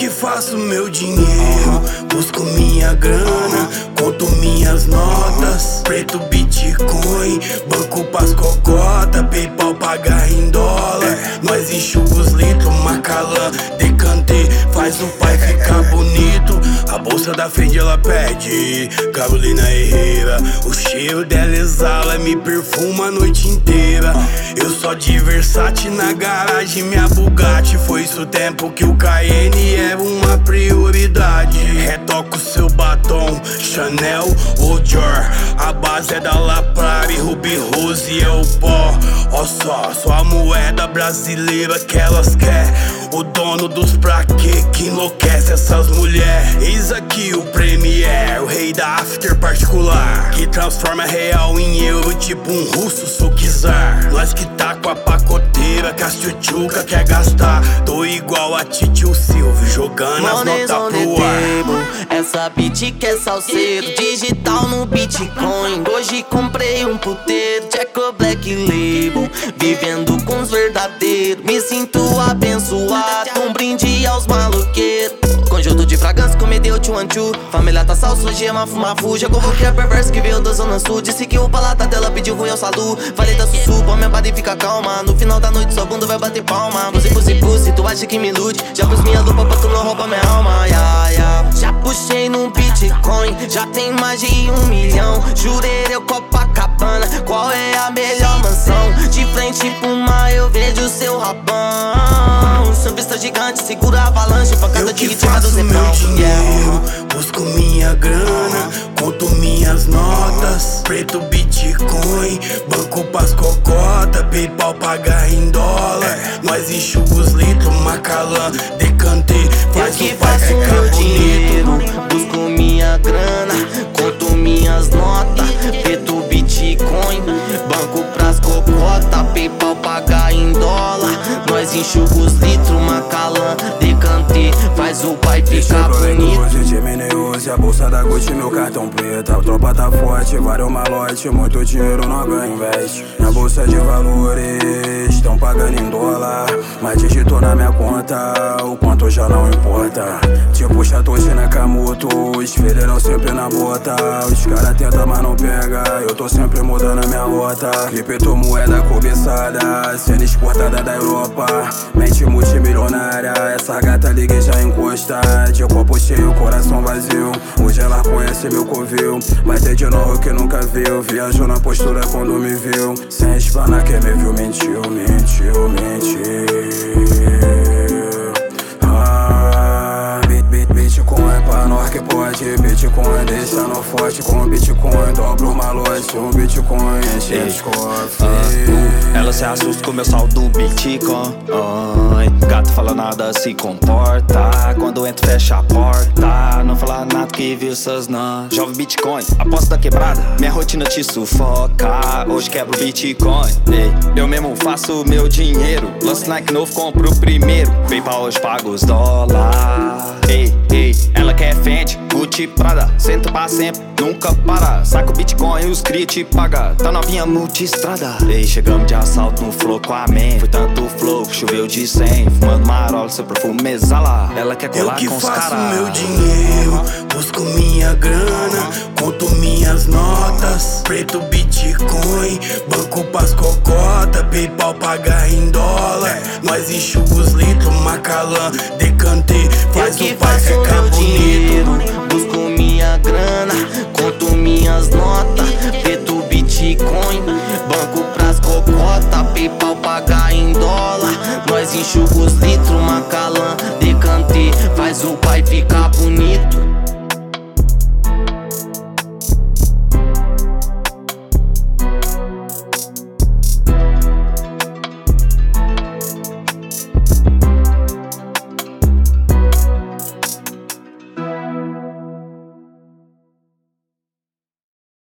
que faço meu dinheiro, busco minha grana, conto minhas notas. Preto, Bitcoin, banco pras cocota, PayPal pagar em dólar. Nós enxuga os litros, Macalã, decantei, faz o pai ficar bonito. A bolsa da Fendi ela pede Carolina Herrera, o cheiro dela exala, me perfuma a noite inteira. Eu só de Versace na garagem, minha Bugatti. Foi isso o tempo que o Cayenne era uma prioridade. Retoco seu batom, Chanel ou Dior, a base é da La Prairie, Ruby Rose é o pó. Ó só a moeda brasileira que elas quer, o dono dos pra quê que enlouquece essas mulheres. Eis aqui o Premier, o rei da after particular, que transforma real em euro, tipo um russo sou czar. Nós que tá com a pacoteira, que a tchutchuca quer gastar. Tô igual a Titio Silvio, jogando as notas pro ar. Essa beat que é salseiro, digital no Bitcoin. Hoje comprei um puteiro, Jaco Black Label, vivendo com os verdadeiros. Me sinto abençoado, um brinde aos maloqueiros. Conjunto de fragrância, cometeu tchu-an-tchu. Família tá salso, gema, fuma fuja. Convoquei a perversa que veio da zona sul. Disse que o paladar dela pediu ruim ao salu. Falei da sussu, põe minha bada e fica calma. No final da noite sua bunda vai bater palma. Você pussy, tu acha que me ilude? Já pus minha lupa pra tu não roubar minha alma, Já puxei no Bitcoin, já tem mais de 1 milhão. Jurerê, Copacabana, qual é a melhor mansão? De frente pro mar eu vejo seu rabão. Surfista gigante, segura a avalanche, pancada de ritmo do meu dinheiro, busco minha grana, conto minhas notas. Preto, Bitcoin, banco pras cocota, PayPal pagar em dólar. Nós enxuga os litros, Macalã, decantei, faz o pai ficar bonito. Busco minha grana, conto minhas notas. Preto, Bitcoin, banco pras cocota, PayPal pagar em dólar. Nós enxuga os litros, Macalã, decantei, faz o pai ficar bonito. Use a bolsa da Gucci, meu cartão preto. A tropa tá forte, vários malote, muito dinheiro nós ganha, investe. Na bolsa de valores, tão pagando em dólar, mas digitou na minha conta, o quanto já não importa. Tipo Satoshi Nakamoto, os fileiros sempre na bota. Os cara tentam, mas não pega, eu tô sempre mudando a minha rota. Cripto moeda cobiçada, sendo exportada da Europa. Mente multimilionária, essa gata liga e já encosta. De copo cheio, coração vazio, hoje ela conhece meu covil. Vai ter de novo que nunca viu, viajou na postura quando me viu. Sem espanar quem me viu, mentiu. Bitcoin pra nós que pode, Bitcoin deixa no forte. Com Bitcoin dobro o malote, um Bitcoin enche os cofres. Ela se assusta com meu saldo do Bitcoin. Gato fala nada, se comporta. Quando entra fecha a porta. Não fala nada que viu essas não. Jovem Bitcoin, aposta da quebrada, minha rotina te sufoca. Hoje quebro Bitcoin, eu mesmo faço meu dinheiro. Lance Nike novo, compro o primeiro. PayPal hoje pago os dólares. Ela quer Fendi, Gucci, Prada, senta pra sempre, nunca para. Saca o Bitcoin e os cria te paga, tá novinha multistrada. Chegamos de assalto no flow com a man. Foi tanto flow que choveu de 100. Fumando marola, seu perfume exala. Ela quer colar com os caras. Eu que faço meu dinheiro, busco minha grana, conto minhas notas. Preto, Bitcoin, banco pras cocota, PayPal pagar em dólar. Nós enxuga os litros, Macalã, decantei, faz o pai ficar bonito. Busco minha grana, conto minhas notas. Preto, Bitcoin, banco pras cocota, PayPal pagar em dólar. Nós enxuga os litros, Macalã.